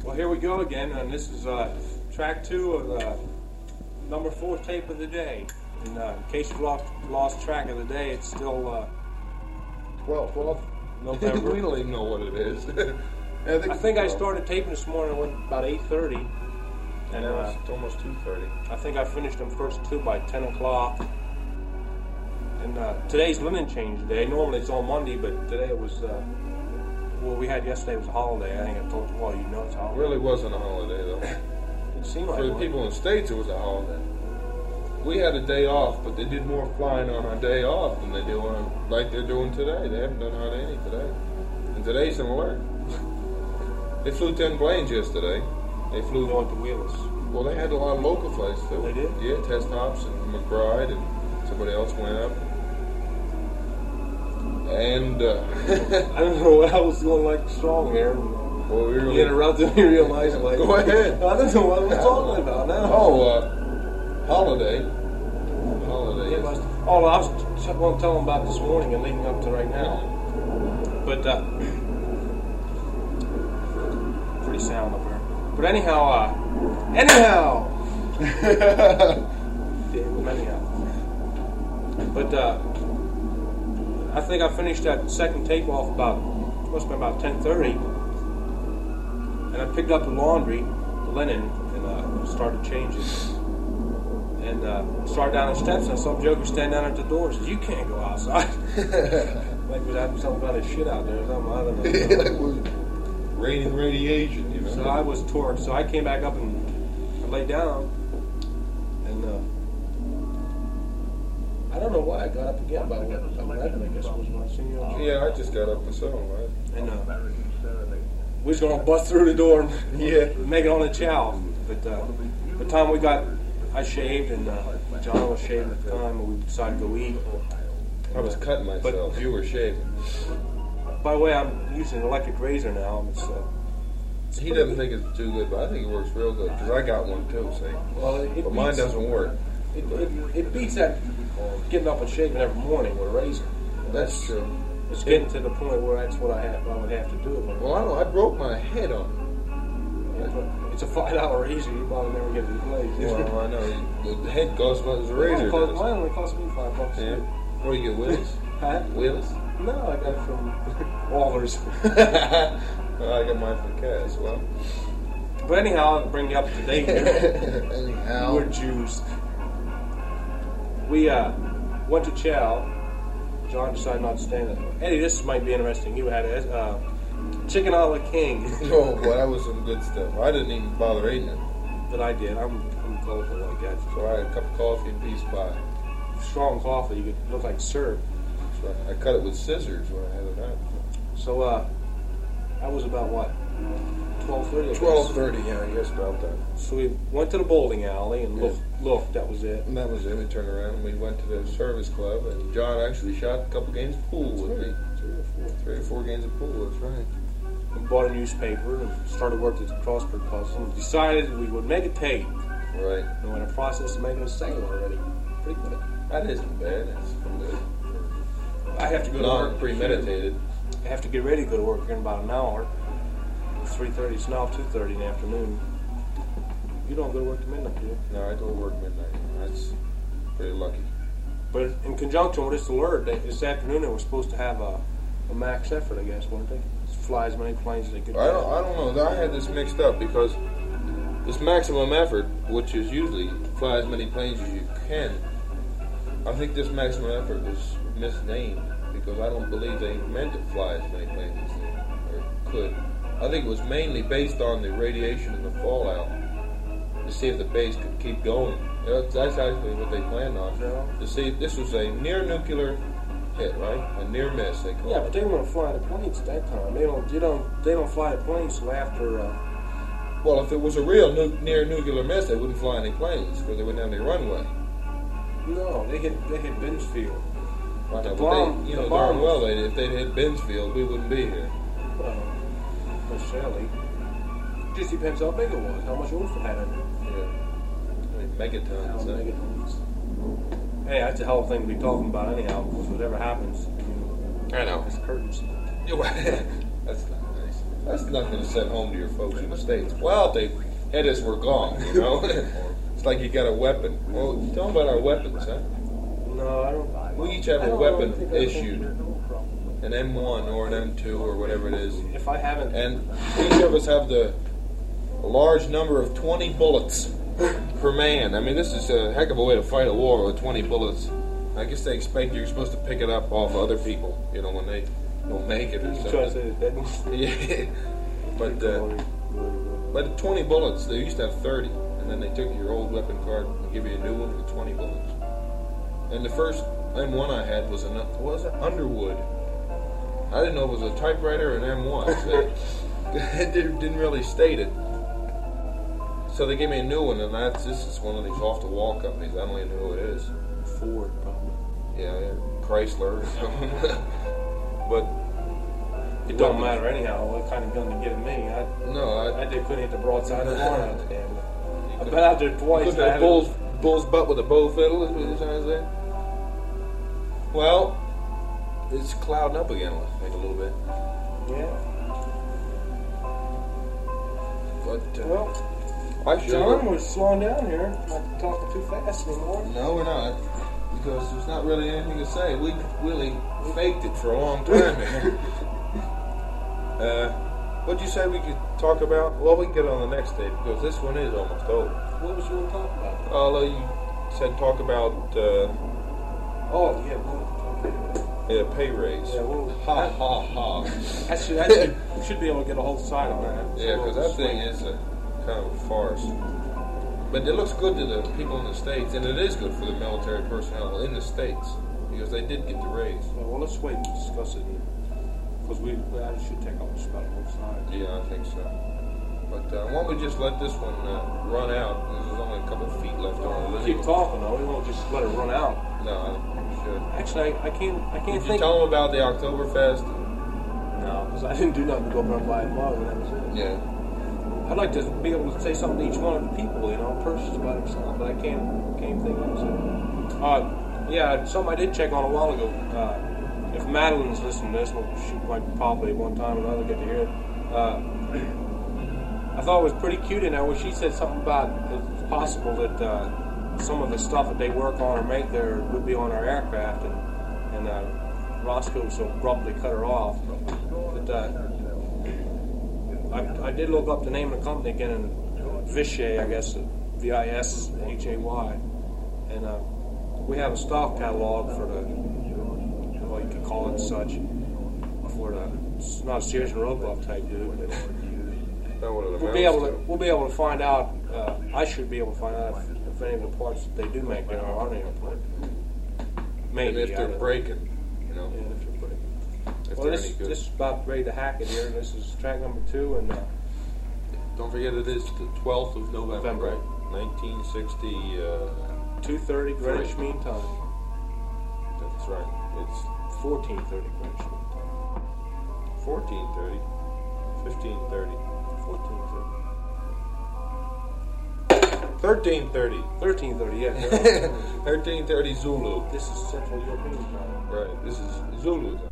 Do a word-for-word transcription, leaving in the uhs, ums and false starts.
Well, here we go again, and this is uh, track two of the number four tape of the day. And uh, in case you've lost, lost track of the day, it's still uh, twelve. twelve? November. We don't even know what it is. I think I, think I started taping this morning at about eight thirty. And now uh, it's almost two thirty. I think I finished them first two by ten o'clock. And uh, today's linen change day. Normally it's on Monday, but today it was, uh, well, we had yesterday was a holiday. I think I told you all, you know it's a It holiday. really wasn't a holiday, though. It seemed like For the one. people in the States, it was a holiday. We had a day off, but they did more flying on our day off than they do on, like they're doing today. They haven't done hardly any today. And today's an alert. They flew ten planes yesterday. They flew. Going to Wheelers. Well, they had a lot of local flights, too. They did? Yeah, Test Hops and McBride and somebody else went up. And, uh... I don't know what I was doing like strong here. well, we really... You interrupted me real nicely. Go ahead. I don't know what I'm talking about now. Oh, uh, holiday. Holiday. Yeah, but, oh, I was t- going to tell them about this morning and leading up to right now. But, uh, pretty sound up here. But anyhow, uh, anyhow! Damn, anyhow. But, uh, I think I finished that second tape off about, must have been about ten thirty. And I picked up the laundry, the linen, and uh, started changing. And uh, started down the steps, and I saw Joker stand down at the door and says, "You can't go outside." Like we'd have some kind of shit out there or something, I don't know. Like it was raining radiation, you know. So I was torn. So I came back up and I laid down. And uh, I don't know why I got up again, about eleven, I guess, was when I seen you on. Yeah, I just got up myself, right? And uh, we was going to bust through the door and Yeah. make it on the chow. But uh, the time we got, I shaved and uh, John was shaving at the time, and we decided to go eat. I was cutting myself. But- you were shaving. By the way, I'm using an electric razor now. It's, uh, it's He pretty doesn't think it's too good, but I think it works real good, because I got one too, see? Well, it, it But mine beats- doesn't work. It, it, it beats that getting up and shaving every morning with a razor. That's true. It's getting to the point where that's what I have. I would have to do it. Well, I don't know. I broke my head on It's a five dollar razor. You probably never get it replaced. it. Well, I know. The head costs as much as a razor Mine, does. cost, mine only cost me five bucks. Yeah. What do you get, Willis? Huh? Willis? No, I got it from Waller's. Well, I got mine from Cass. Well, But anyhow, I'll bring you up to date here. anyhow. We're Jews. We uh, went to Chow. John decided not to stay there. Eddie, this might be interesting. You had a uh, chicken a la king Oh, boy, that was some good stuff. I didn't even bother eating it. that I did. I'm, I'm colorful like that. So I had a cup of coffee and piece pie. Strong coffee. You could look like syrup. So I cut it with scissors when I had it out. So uh, that was about what? twelve thirty? twelve thirty, yeah, yes, about that. So we went to the bowling alley and looked, looked, that was it. And that was it. We turned around and we went to the service club, and John actually shot a couple games of pool with me. Three or four. Three or four games of pool, that's right. We bought a newspaper and started working at the crossword puzzle and decided we would make a tape. Right. And we're in the process of making a single already. Pretty good. That isn't bad. That's good. I have to go to work. Not premeditated. I have to get ready to go to work here in about an hour. It's three thirty. It's now two thirty in the afternoon. You don't go to work till midnight, do you? No, I go to work midnight. That's pretty lucky. But in conjunction with this alert, they- this afternoon they were supposed to have a, a max effort, I guess, weren't they? Fly as many planes as they could. I don't, I don't know. I had this mixed up because this maximum effort, which is usually fly as many planes as you can, I think this maximum effort was misnamed because I don't believe they meant to fly as many planes as they or could. I think it was mainly based on the radiation and the fallout to see if the base could keep going. That's, that's actually what they planned on. No. To see this was a near nuclear hit, right? A near miss, they call Yeah, it. but they don't want to fly the planes at that time. They don't. You don't. They don't fly the planes till after. Uh, Well, if it was a real nu- near nuclear miss, they wouldn't fly any planes because they wouldn't have any runway. no, they hit. They hit Binsfield. I know, The but bomb- they, you the know bomb- darn well they if they'd hit Binsfield, we wouldn't be here. Well, necessarily. Just depends how big it was, how much oomph it had in it. Yeah, I mean, megatons. How huh? megatons. Hey, that's a hell of a thing to be talking about anyhow, because whatever happens, I know. it's curtains. That's not nice. That's nothing to send home to your folks in the States. Well, if they hit us, we're gone, you know? It's like you got a weapon. Well, tell them about our weapons, huh? No, I don't. We each have I a don't weapon think I think- issued. An M one or an M two or whatever it is. If I haven't, And each of us have the a large number of twenty bullets per man. I mean, this is a heck of a way to fight a war with twenty bullets. I guess they expect you're supposed to pick it up off other people, you know, when they don't make it or you try to something. say that. Yeah. But, uh, but twenty bullets, they used to have thirty. And then they took your old weapon card and give you a new one with twenty bullets. And the first M one I had was an was an Underwood. I didn't know if it was a typewriter or an M one. It didn't really state it. So they gave me a new one, and that's this is one of these off-the-wall companies. I don't even know who it is. Ford, probably. Yeah, yeah, Chrysler or something. But It don't matter anyhow what kind of gun they give me. I, no, I, I did couldn't hit the broadside of the barn out the damn thing. I've been out there twice. Look I at haven't- bull's, bull's butt with a bow fiddle, is what you're trying to say? Well, it's clouding up again, I think, a little bit. Yeah. But, uh, Well, I should. John, we're slowing down here. Not talking too fast anymore. No, we're not. Because there's not really anything to say. We really faked it for a long time here. uh, what'd you say we could talk about? Well, we can get on the next day because this one is almost over. What was you going to talk about? Although you said talk about uh, Oh, yeah. Well, okay. yeah, pay raise. Yeah, well, Ha ha ha. I should, I should, we should be able to get a whole side on that. Yeah, because that thing is a kind of a farce. But it looks good to the people in the States, and it is good for the military personnel in the States because they did get the raise. Well, let's wait and discuss it. Because we, I should take up just about both sides. Yeah, I think so. But uh, why don't we just let this one uh, run out? There's only a couple of feet left on it. Keep talking though. We won't just let it run out. No, I should. Actually, I, I can't. I can't Did you think. tell them about the Oktoberfest? No, because I didn't do nothing to go up there and buy a mug, and that was it. Yeah. I'd like to be able to say something to each one of the people, you know, personally about himself, but I can't. Can't think of it. Uh, yeah, something I did check on a while ago. Uh, if Madeline's listening to this, well, she might probably one time or another get to hear it. Uh, I thought it was pretty cute in there where she said something about it's possible that uh, some of the stuff that they work on or make there would be on our aircraft, and, and uh, Roscoe so abruptly cut her off. But uh, I, I did look up the name of the company again, and Vishay, I guess, V I S H A Y, and uh, we have a stock catalog for the, well, you could call it such, for the, it's not a Sears and Roebuck type dude, but That what it we'll be able amounts to we'll be able to find out. Uh, I should be able to find out if, if any of the parts that they do make there are on the airplane. And Maybe if I they're don't know. breaking, you know, Yeah, if they're breaking. if Well, they're this any good. this is about ready to hack it here. This is track number two, and uh, Don't forget it is the twelfth of November, November. right? nineteen sixty, uh, two thirty Greenwich Mean Time, that's right. It's fourteen thirty Greenwich Mean Time, fourteen thirty, fifteen thirty, fourteen thirty, thirteen thirty. thirteen thirty. Yeah, thirteen thirty Zulu. this is Central European Time. Right, this is Zulu.